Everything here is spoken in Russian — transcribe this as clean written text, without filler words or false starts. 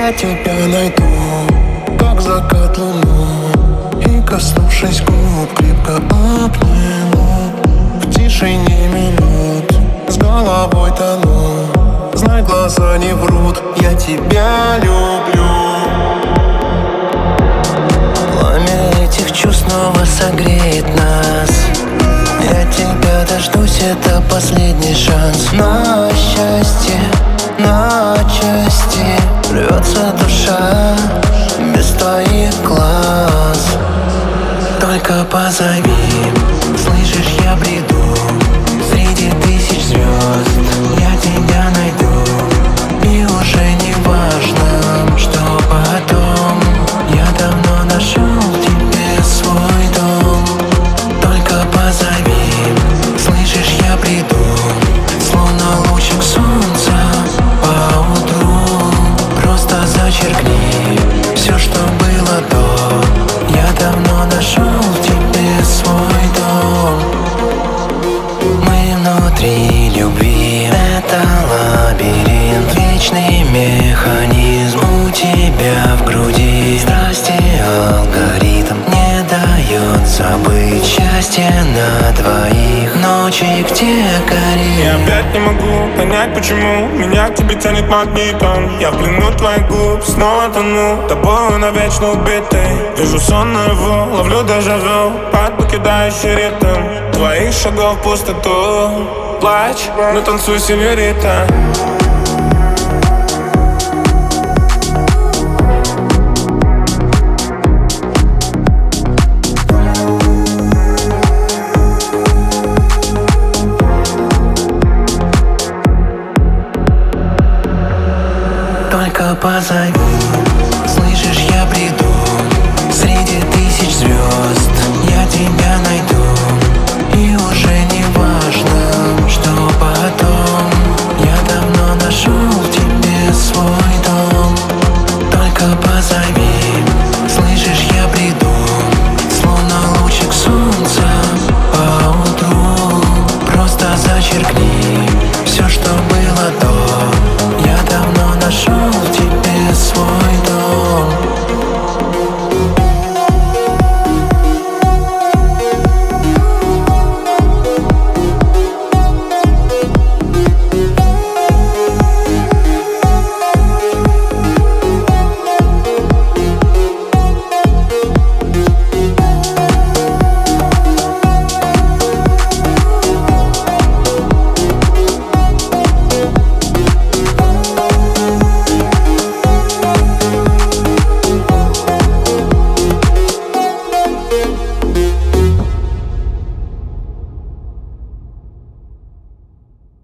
Я тебя найду, как закат луну, и, коснувшись губ, крепко обниму. В тишине минут с головой тону. Знай, глаза не врут, я тебя люблю. Пламя этих чувств снова согреет нас. Я тебя дождусь, это последний шанс. На счастье, на части рвется душа без твоих глаз. Только позови, слышишь, я бреду среди тысяч звезд. Я тебя найду, и уже не важно, что потом. Я давно нашел в тебе свой дом. Только позови, слышишь, я приду, словно лучик солнца поутру. Просто зачеркни все, что было до. Я давно нашел в тебе свой дом. Мы внутри любви, это лабиринт, вечный механизм у тебя в груди. Страсти алгоритм не дает забыть счастье на двоих, ночи где горит. Я опять не могу понять, почему меня к тебе тянет магнитом. Я в плену твоих губ, снова тону тобою навечно убитый. Вижу сон наяву, ловлю дежавю под покидающий ритм твоих шагов в пустоту. Плачь, но танцуй, сеньорита. Только позови, слышишь, я бреду среди тысяч звезд. Я тебя найду,